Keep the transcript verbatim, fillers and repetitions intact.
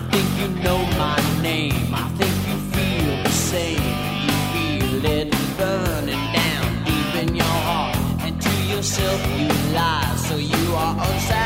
think you know my name. I think you feel the same. You feel it burning down deep in your heart, and to yourself you lie, so you are unsatisfied.